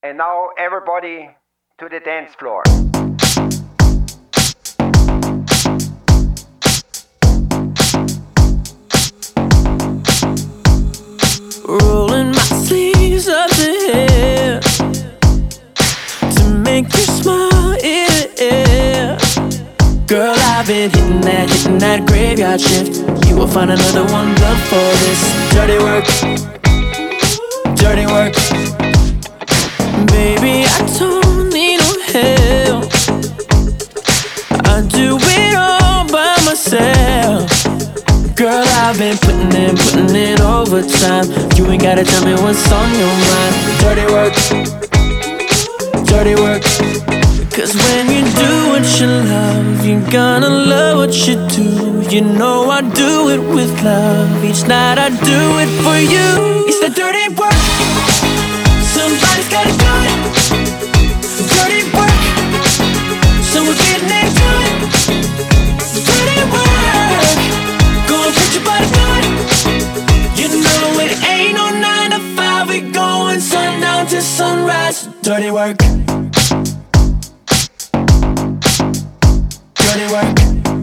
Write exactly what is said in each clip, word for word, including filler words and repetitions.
And now everybody to the dance floor. Rolling my sleeves up the hair to make you smile, yeah. Girl, I've been hitting that, hitting that graveyard shift. You will find another one built for this. Dirty work, dirty work. Baby, I don't need no help. I do it all by myself. Girl, I've been putting in, putting in overtime. You ain't gotta tell me what's on your mind. Dirty work, dirty work. Cause when you do what you love, you're gonna love what you do. You know I do it with love. Each night I do it for you. It's the dirty work. Somebody's gotta do it. Dirty work. So we're getting into it. Dirty work. Go and put your body to it. You know it ain't no nine to five. We going sundown to sunrise. Dirty work. Dirty work.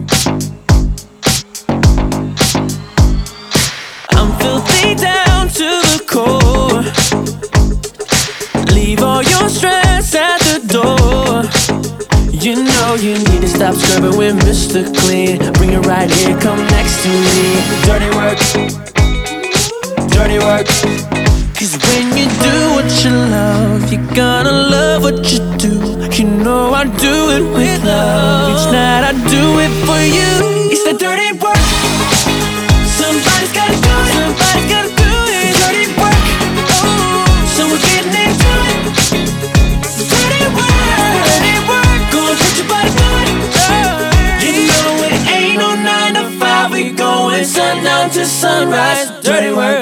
I'm filthy down to the core. Leave all your stress at the door. You know you need to stop scrubbing with Mister Clean. Bring it right here, come next to me. Dirty work, dirty work. Cause when you do what you love, you're gonna love what you do. You know I do it with love. Each night I do it for you. It's the dirty work. Somebody's gotta do it. Somebody's gotta do it. Dirty work. Oh, so we're getting into it. Dirty work. Dirty work. Go and put your body to it. You know it ain't no nine to five. We going sundown to sunrise. Dirty work.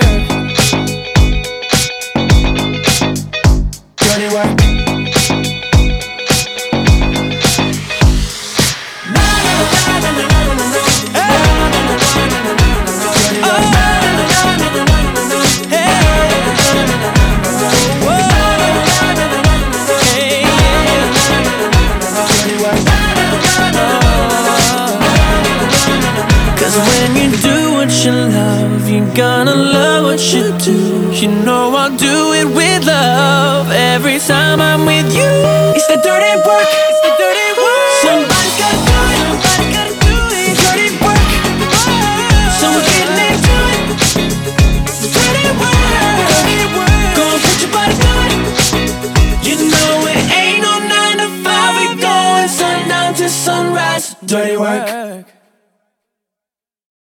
Dirty work. When you do what you love, you're gonna love what you do. You know I'll do it with love every time I'm with you. It's the dirty work. It's the dirty work. Somebody's gotta do it. Somebody's gotta do it. Dirty work. So we're getting into it. Dirty work. Dirty work. Go and put your body to it. You know it ain't no nine to five. We going sundown to sunrise. Dirty work.